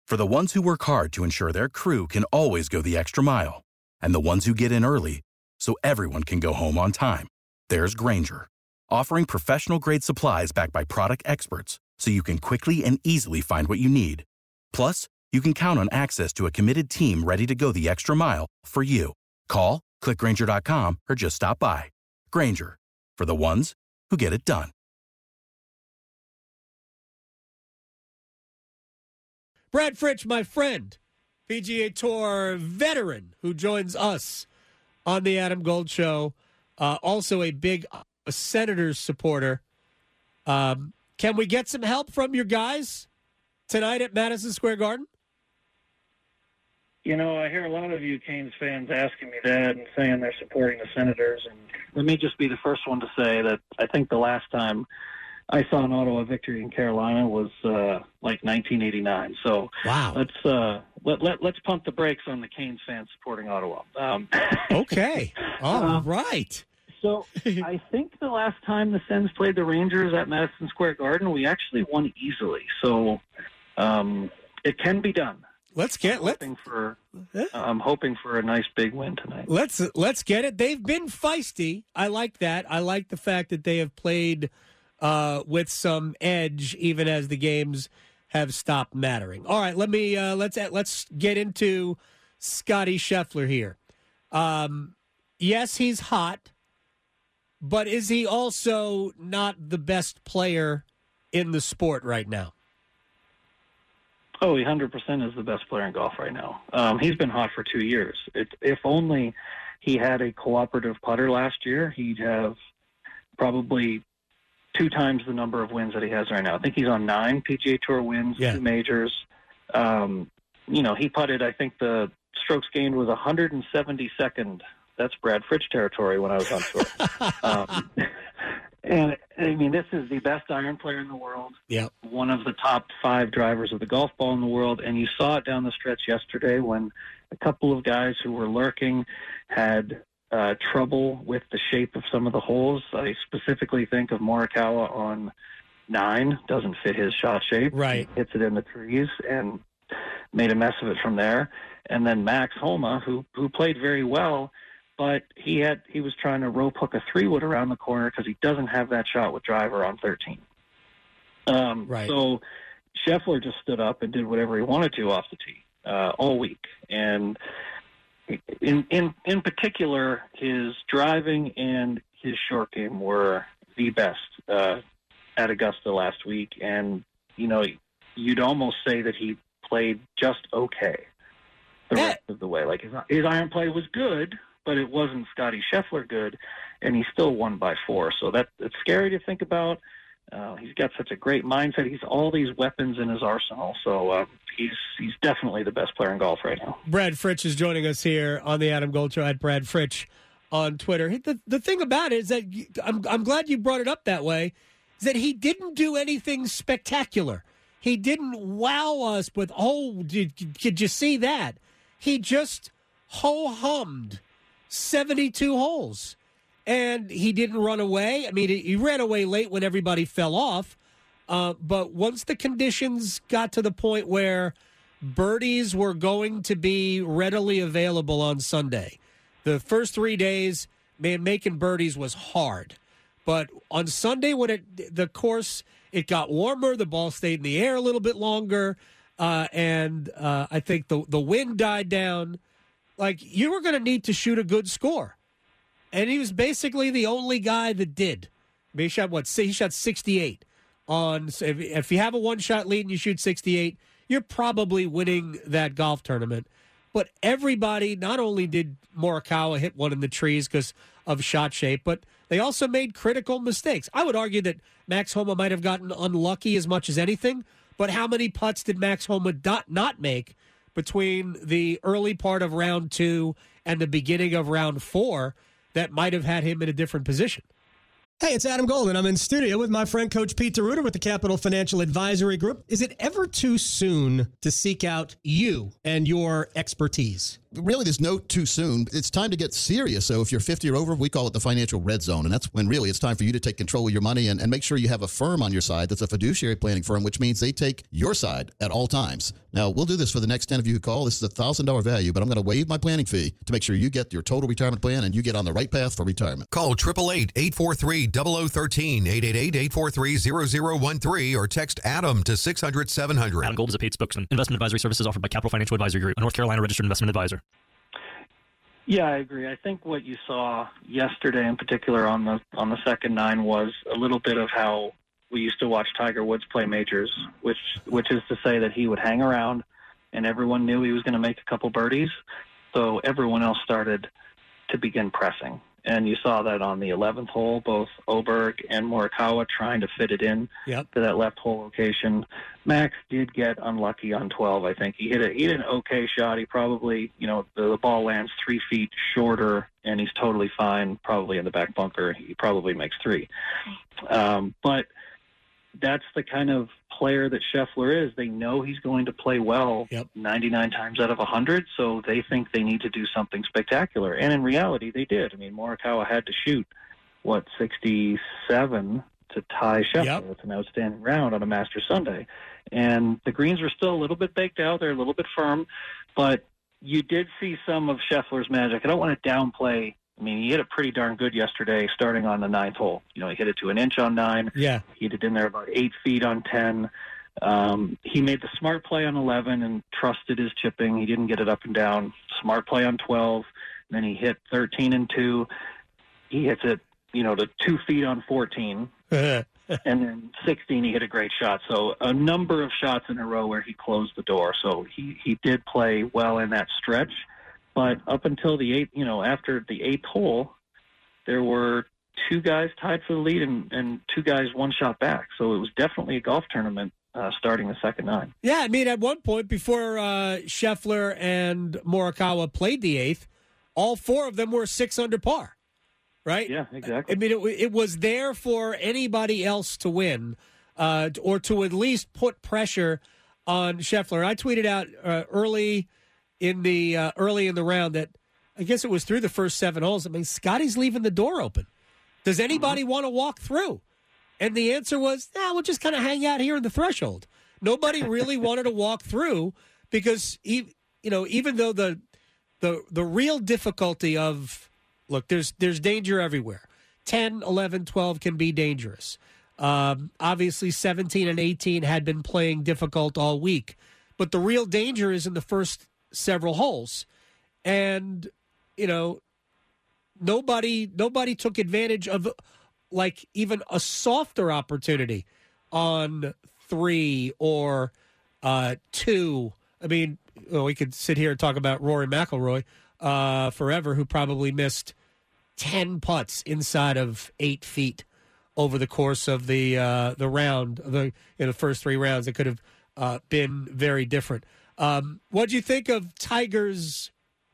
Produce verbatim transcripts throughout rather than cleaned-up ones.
For the ones who work hard to ensure their crew can always go the extra mile, and the ones who get in early so everyone can go home on time, there's Grainger, offering professional-grade supplies backed by product experts so you can quickly and easily find what you need. Plus, you can count on access to a committed team ready to go the extra mile for you. Call, click Grainger dot com, or just stop by. Grainger, for the ones who get it done. Brad Fritch, my friend, P G A Tour veteran who joins us on the Adam Gold Show, uh, also a big Senators supporter. Um, can we get some help from your guys tonight at Madison Square Garden? You know, I hear a lot of you Canes fans asking me that and saying they're supporting the Senators. And let me just be the first one to say that I think the last time I saw an Ottawa victory in Carolina was uh, like nineteen eighty-nine. So wow. let's uh, let, let, let's pump the brakes on the Canes fans supporting Ottawa. Um, okay. All uh, right. So I think the last time the Sens played the Rangers at Madison Square Garden, we actually won easily. So um, it can be done. Let's get. I'm hoping for. I'm hoping for a nice big win tonight. Let's let's get it. They've been feisty. I like that. I like the fact that they have played uh, with some edge, even as the games have stopped mattering. All right, let me uh, let's let's get into Scotty Scheffler here. Um, yes, he's hot, but is he also not the best player in the sport right now? Oh, he one hundred percent is the best player in golf right now. Um, he's been hot for two years. It, if only he had a cooperative putter last year, he'd have probably two times the number of wins that he has right now. I think he's on nine P G A Tour wins, yeah. two majors. Um, you know, he putted, I think the strokes gained was one hundred seventy-second. That's Brad Fritch territory when I was on tour. um, and, I mean, this is the best iron player in the world. Yep. One of the top five drivers of the golf ball in the world. And you saw it down the stretch yesterday when a couple of guys who were lurking had uh, trouble with the shape of some of the holes. I specifically think of Morikawa on nine. Doesn't fit his shot shape. Right. Hits it in the trees and made a mess of it from there. And then Max Homa, who who played very well, but he had he was trying to rope hook a three-wood around the corner because he doesn't have that shot with driver on thirteen. Um, right. So Scheffler just stood up and did whatever he wanted to off the tee uh, all week. And in, in in particular, his driving and his short game were the best uh, at Augusta last week. And, you know, you'd almost say that he played just okay the that- rest of the way. Like his, his iron play was good, but it wasn't Scotty Scheffler good, and he still won by four. So that it's scary to think about. Uh, he's got such a great mindset. He's all these weapons in his arsenal. So uh, he's he's definitely the best player in golf right now. Brad Fritch is joining us here on the Adam Gold Show at Brad Fritch on Twitter. The, the thing about it is that you, I'm, I'm glad you brought it up that way, is that he didn't do anything spectacular. He didn't wow us with, oh, did, did you see that? He just ho-hummed seventy-two holes, and he didn't run away. I mean, he ran away late when everybody fell off, uh, but once the conditions got to the point where birdies were going to be readily available on Sunday, the first three days, man, making birdies was hard. But on Sunday, when it the course, it got warmer, the ball stayed in the air a little bit longer, uh, and uh, I think the the wind died down. Like, you were going to need to shoot a good score. And he was basically the only guy that did. I mean, he shot, what, he shot sixty-eight. On, so if, if you have a one-shot lead and you shoot sixty-eight, you're probably winning that golf tournament. But everybody, not only did Morikawa hit one in the trees because of shot shape, but they also made critical mistakes. I would argue that Max Homa might have gotten unlucky as much as anything, but how many putts did Max Homa not, not make between the early part of round two and the beginning of round four that might have had him in a different position? Hey, it's Adam Golden. I'm in studio with my friend Coach Pete DeRuiter with the Capital Financial Advisory Group. Is it ever too soon to seek out you and your expertise? really, there's no too soon. It's time to get serious. So if you're fifty or over, we call it the financial red zone. And that's when really it's time for you to take control of your money and, and make sure you have a firm on your side that's a fiduciary planning firm, which means they take your side at all times. Now, we'll do this for the next ten of you who call. This is a one thousand dollars value, but I'm going to waive my planning fee to make sure you get your total retirement plan and you get on the right path for retirement. Call eight eight eight, eight four three, zero zero one three, eight eight eight, eight four three, zero zero one three, or text Adam to six hundred, seven hundred. Adam Gold is a paid spokesman. Investment advisory services offered by Capital Financial Advisory Group, a North Carolina registered investment advisor. Yeah, I agree. I think what you saw yesterday, in particular on the on the second nine, was a little bit of how we used to watch Tiger Woods play majors, which which is to say that he would hang around, and everyone knew he was going to make a couple birdies, so everyone else started to begin pressing. And you saw that on the eleventh hole, both Oberg and Morikawa trying to fit it in yep. to that left hole location. Max did get unlucky on twelve, I think. He hit, a, he hit an okay shot. He probably, you know, the, the ball lands three feet shorter, and he's totally fine, probably in the back bunker. He probably makes three. Um, but that's the kind of player that Scheffler is. They know he's going to play well yep. ninety-nine times out of one hundred, so they think they need to do something spectacular. And in reality, they did. I mean, Morikawa had to shoot, what, sixty-seven to tie Scheffler. Yep. It's an outstanding round on a Masters Sunday. And the greens were still a little bit baked out. They're a little bit firm. But you did see some of Scheffler's magic. I don't want to downplay. I mean, he hit it pretty darn good yesterday, starting on the ninth hole. You know, he hit it to an inch on nine. Yeah. He hit it in there about eight feet on ten. Um, he made the smart play on eleven and trusted his chipping. He didn't get it up and down. Smart play on twelve. And then he hit thirteen and two. He hits it, you know, to two feet on fourteen. And then sixteen, he hit a great shot. So a number of shots in a row where he closed the door. So he, he did play well in that stretch. But up until the eighth, you know, after the eighth hole, there were two guys tied for the lead and, and two guys one shot back. So it was definitely a golf tournament uh, starting the second nine. Yeah, I mean, at one point before uh, Scheffler and Morikawa played the eighth, all four of them were six under par, right? Yeah, exactly. I mean, it, it was there for anybody else to win uh, or to at least put pressure on Scheffler. I tweeted out uh, early in the uh, early in the round that I guess it was through the first seven holes. I mean, Scotty's leaving the door open. Does anybody mm-hmm. want to walk through? And the answer was, nah, we'll just kind of hang out here in the threshold. Nobody really wanted to walk through because, he, you know, even though the the the real difficulty of, look, there's there's danger everywhere. ten, eleven, twelve can be dangerous. Um, obviously, seventeen and eighteen had been playing difficult all week. But the real danger is in the first several holes. And, you know, nobody nobody took advantage of, like, even a softer opportunity on three or uh, two. I mean, well, we could sit here and talk about Rory McIlroy uh, forever, who probably missed ten putts inside of eight feet over the course of the uh, the round, the in the first three rounds. It could have uh, been very different. Um, what do you think of Tiger's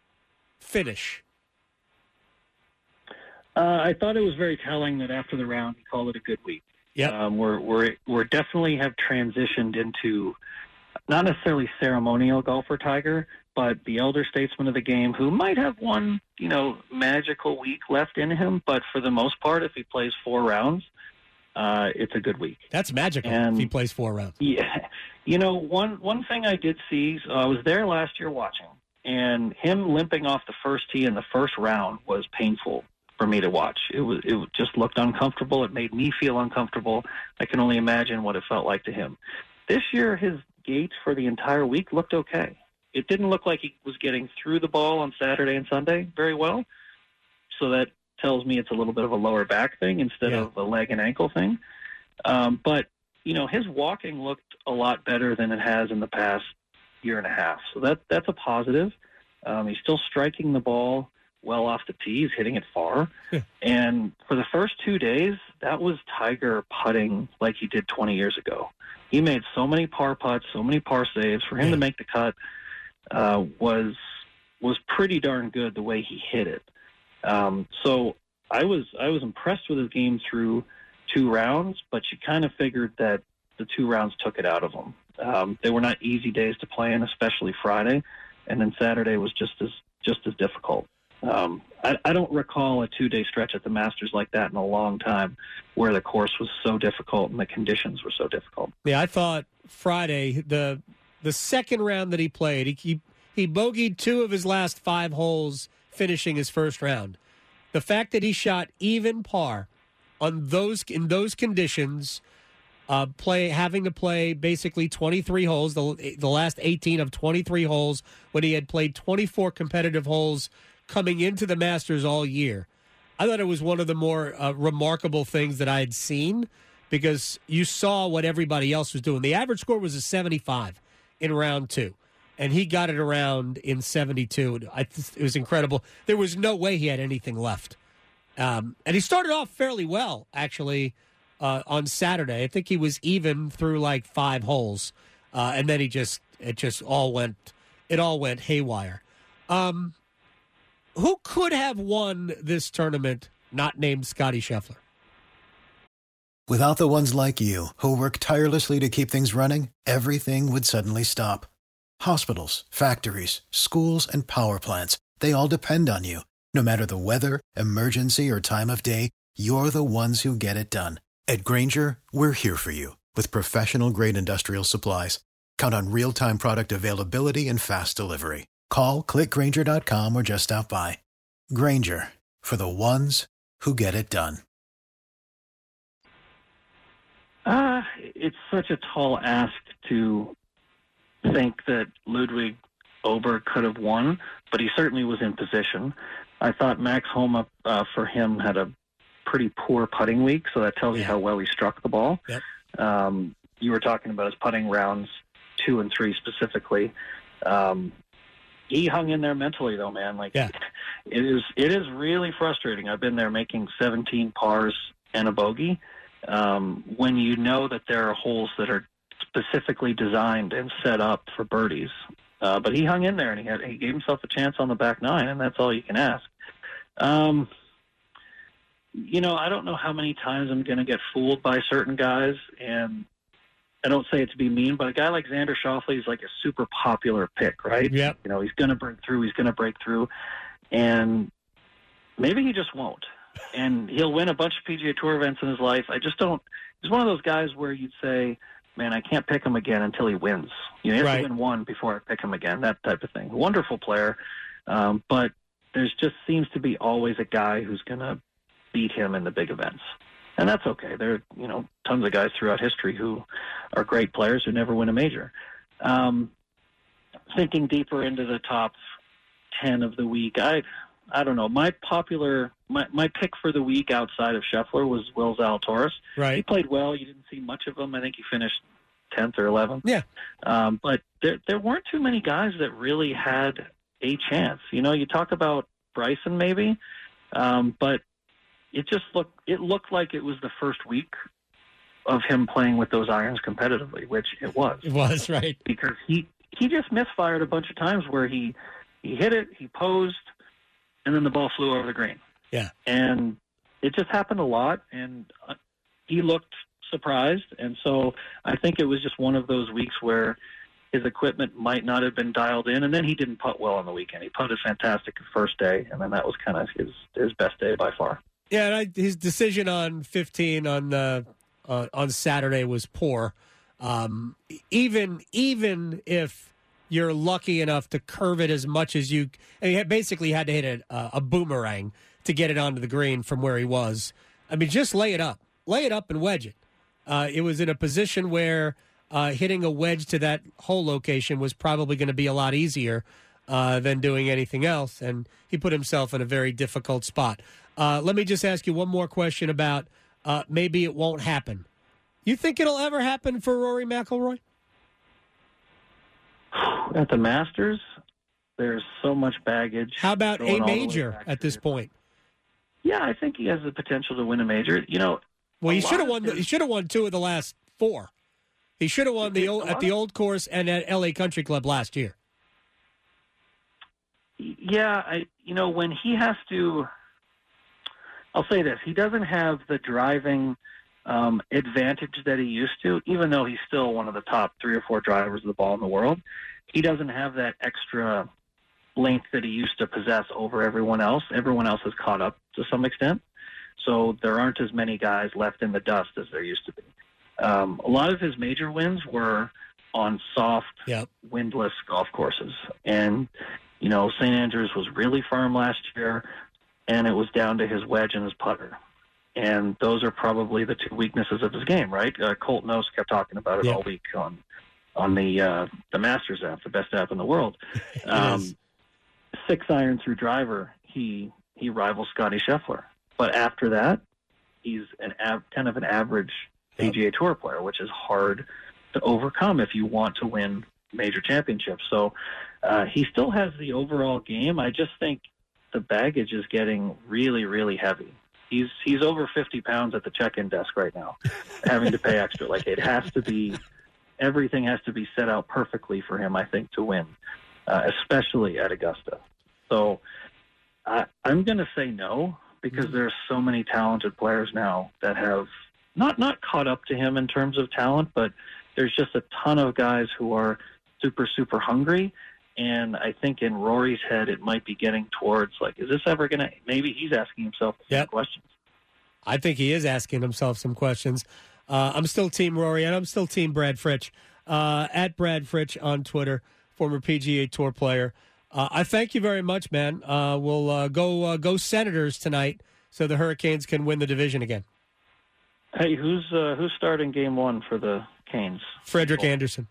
finish? Uh, I thought it was very telling that after the round, he called it a good week. Yeah, um, we're we're we're definitely have transitioned into not necessarily ceremonial golfer Tiger, but the elder statesman of the game, who might have one, you know, magical week left in him. But for the most part, if he plays four rounds, uh, it's a good week. That's magical and, if he plays four rounds. Yeah, you know, one one thing I did see, so I was there last year watching, and him limping off the first tee in the first round was painful for me to watch. It was it just looked uncomfortable. It made me feel uncomfortable. I can only imagine what it felt like to him. This year, his gait for the entire week looked okay. It didn't look like he was getting through the ball on Saturday and Sunday very well. So that tells me it's a little bit of a lower back thing instead yeah. of a leg and ankle thing. Um, but, you know, his walking looked a lot better than it has in the past year and a half. So that that's a positive. Um, he's still striking the ball well off the tee. He's hitting it far. Yeah. And for the first two days, that was Tiger putting like he did twenty years ago. He made so many par putts, so many par saves. For him yeah. to make the cut uh, was was pretty darn good the way he hit it. Um, so I was I was impressed with his game through two rounds, but you kind of figured that the two rounds took it out of him. Um, they were not easy days to play in, especially Friday, and then Saturday was just as just as difficult. Um, I, I don't recall a two-day stretch at the Masters like that in a long time where the course was so difficult and the conditions were so difficult. Yeah, I thought Friday, the the second round that he played, he, he, he bogeyed two of his last five holes finishing his first round. The fact that he shot even par on those in those conditions, uh, play having to play basically twenty-three holes, the, the last eighteen of twenty-three holes, when he had played twenty-four competitive holes coming into the Masters all year. I thought it was one of the more uh, remarkable things that I had seen, because you saw what everybody else was doing. The average score was a seventy-five in round two, and he got it around in seventy-two. I, it was incredible. There was no way he had anything left. Um, and he started off fairly well, actually, uh, on Saturday. I think he was even through like five holes, uh, and then he just it just all went it all went haywire. Um, who could have won this tournament not named Scottie Scheffler? Without the ones like you, who work tirelessly to keep things running, everything would suddenly stop. Hospitals, factories, schools, and power plants, they all depend on you. No matter the weather, emergency, or time of day, you're the ones who get it done. At Grainger, we're here for you with professional-grade industrial supplies. Count on real-time product availability and fast delivery. Call, click Grainger dot com, or just stop by. Grainger, for the ones who get it done. Uh, it's such a tall ask to think that Ludwig Ober could have won, but he certainly was in position. I thought Max Homa, uh, for him, had a pretty poor putting week, so that tells you how well he struck the ball. Yep. Um, you were talking about his putting rounds two and three specifically. Um, he hung in there mentally, though, man. Like, yeah. it is it is really frustrating. I've been there making seventeen pars and a bogey. Um, when you know that there are holes that are specifically designed and set up for birdies. Uh, but he hung in there, and he had he gave himself a chance on the back nine, and that's all you can ask. Um, you know, I don't know how many times I'm going to get fooled by certain guys, and I don't say it to be mean, but a guy like Xander Schauffele is like a super popular pick, right? Yep. You know, he's going to break through, he's going to break through, and maybe he just won't. And he'll win a bunch of P G A Tour events in his life. I just don't – he's one of those guys where you'd say, man, I can't pick him again until he wins. You know, he has right. to win one before I pick him again, that type of thing. Wonderful player, um, but there's just seems to be always a guy who's going to beat him in the big events. And that's okay. There are, you know, tons of guys throughout history who are great players who never win a major. Um, thinking deeper into the top ten of the week, I I don't know. My popular, my, my pick for the week outside of Scheffler was Will Zalatoris. Right. He played well. You didn't see much of him. I think he finished tenth or eleventh. Yeah. Um, but there there weren't too many guys that really had a chance. You know, you talk about Bryson maybe, um, but it just looked it looked like it was the first week of him playing with those irons competitively, which it was. It was, right. Because he, he just misfired a bunch of times where he, he hit it, he posed, and then the ball flew over the green. Yeah. And it just happened a lot, and he looked surprised. And so I think it was just one of those weeks where his equipment might not have been dialed in, and then he didn't putt well on the weekend. He putted fantastic the first day, and then that was kind of his, his best day by far. Yeah, and I, his decision on fifteen on uh, uh, on Saturday was poor. Um, even even if you're lucky enough to curve it as much as you, and he basically had to hit a, a boomerang to get it onto the green from where he was. I mean, just lay it up, lay it up, and wedge it. Uh, it was in a position where uh, hitting a wedge to that hole location was probably going to be a lot easier uh, than doing anything else, and he put himself in a very difficult spot. Uh, let me just ask you one more question about uh, maybe it won't happen. You think it'll ever happen for Rory McIlroy? At the Masters, there's so much baggage. How about going a all the way major back at to- this point? Yeah, I think he has the potential to win a major. You know, Well, a he lot should have of won. The, his- he should have won two of the last four. He should have won the old, at the old course and at L A Country Club last year. Yeah, I, you know, when he has to, I'll say this, he doesn't have the driving um, advantage that he used to, even though he's still one of the top three or four drivers of the ball in the world. He doesn't have that extra length that he used to possess over everyone else. Everyone else has caught up to some extent. So there aren't as many guys left in the dust as there used to be. Um, a lot of his major wins were on soft, yep. windless golf courses. And, you know, Saint Andrews was really firm last year, and it was down to his wedge and his putter. And those are probably the two weaknesses of his game, right? Uh, Colt Knost kept talking about it yep. all week on on the uh, the Masters app, the best app in the world. Um, six iron through driver, he he rivals Scotty Scheffler. But after that, he's an av- kind of an average P G A Tour player, which is hard to overcome if you want to win major championships. So uh, he still has the overall game. I just think the baggage is getting really, really heavy. He's he's over fifty pounds at the check-in desk right now, having to pay extra. Like, it has to be, everything has to be set out perfectly for him, I think, to win, uh, especially at Augusta. So I, I'm going to say no, because mm-hmm. there are so many talented players now that have not, not caught up to him in terms of talent, but there's just a ton of guys who are super, super hungry. And I think in Rory's head, it might be getting towards, like, is this ever going to, maybe he's asking himself some yep. questions. I think he is asking himself some questions. Uh, I'm still Team Rory, and I'm still Team Brad Fritsch. Uh, at Brad Fritsch on Twitter, former P G A Tour player. Uh, I thank you very much, man. Uh, we'll uh, go uh, go Senators tonight so the Hurricanes can win the division again. Hey, who's uh, who's starting game one for the Canes? Frederick oh. Anderson.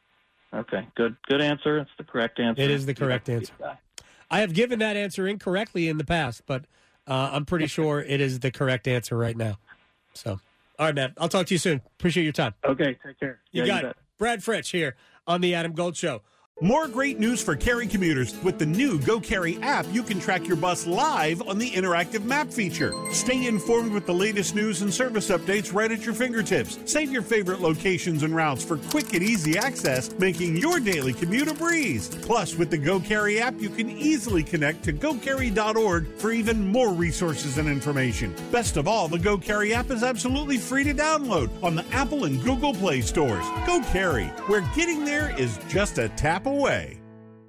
Okay, good good answer. It's the correct answer. It is the correct answer. I have given that answer incorrectly in the past, but uh, I'm pretty sure it is the correct answer right now. So, all right, man. I'll talk to you soon. Appreciate your time. Okay, take care. You yeah, got you it. Brad Fritsch here on the Adam Gold Show. More great news for Cary commuters. With the new GoCarry app, you can track your bus live on the interactive map feature. Stay informed with the latest news and service updates right at your fingertips. Save your favorite locations and routes for quick and easy access, making your daily commute a breeze. Plus, with the GoCarry app, you can easily connect to go carry dot org for even more resources and information. Best of all, the GoCarry app is absolutely free to download on the Apple and Google Play stores. GoCarry, where getting there is just a tap away.